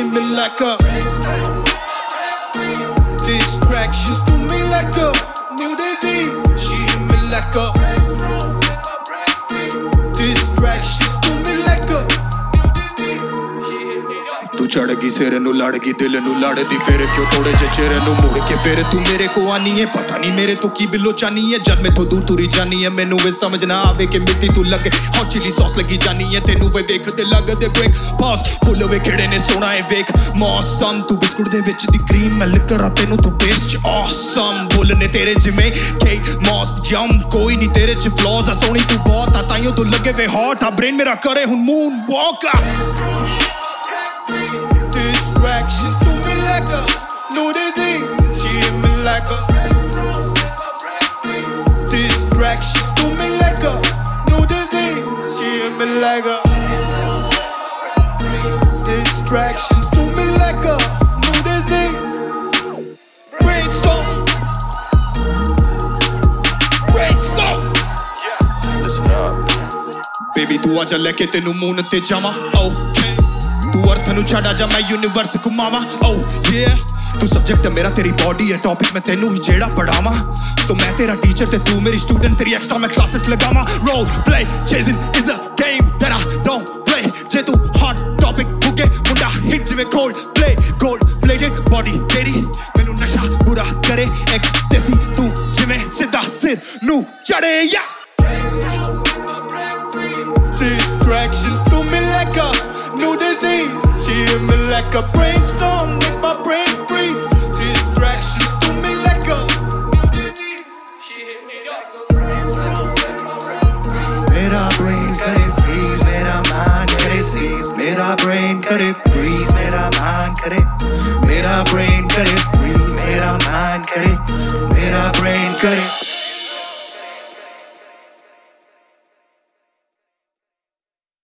hit me like a distractions to me like a new disease. She hit me like a distractions to me like a तू चढ़ गई सिर नू लड़ गई दिल नू लड़दी फिर क्यों थोड़े जे चिर नू मुड़ के फिर तू मेरे को आनी है पता नहीं मेरे तो की बिलो चानी है जब मैं तो दूर तुरी जानी है मैनू वे समझ ना आवे कि मिट्टी तू लगे हॉट चिली सॉस लगी जानी है तेनू वे देख ते लग दे ब्रेक पॉज फुल वे खड़े ने सोना है वेक मौसम तू बिस्कुट दे विच दी क्रीम मैं लिकर आ तेनू तू टेस्ट ऑसम बोलने तेरे जिमें केक मॉस यम कोई नहीं तेरे च फ्लॉज आ सोनी तू बहुत आ ताइयों तू लगे वे हॉट आ ब्रेन मेरा करे हुन moon walk Distractions to me like a new disease. She hit me like a distractions to me like a new disease. She hit me like a distractions to me like a new disease. Brainstorm. Brainstorm. Listen up. Baby, तू आजा लेके तेनू moon ते जावा. Okay. तू अर्थ नु छड़ा जा मैं यूनिवर्स घुमावा oh yeah तू सब्जेक्ट है मेरा तेरी बॉडी है टॉपिक मैं तेनू ही जेड़ा पढ़ावा so मैं तेरा टीचर ते तू मेरी स्टूडेंट तेरी एक्स्ट्रा मैं क्लासेस लगावा role play chasing is a game that I don't play जे तू हॉट टॉपिक बुके मुंडा हिट जिਵੇਂ Coldplay gold plated body तेरी मैनू नशा बुरा करे एक्सटेसी तू जिਵੇਂ सिद्धा सिर नू चढ़े या distractions to me like a new disease. She hit me like a brainstorm, make my brain freeze. Distractions to me like a new disease. She hit me like a brainstorm. Mera brain kare freeze, mera mind kare seize. Mera brain kare freeze, mera mind kare. Mera brain kare freeze, mera mind kare. Mera brain kare.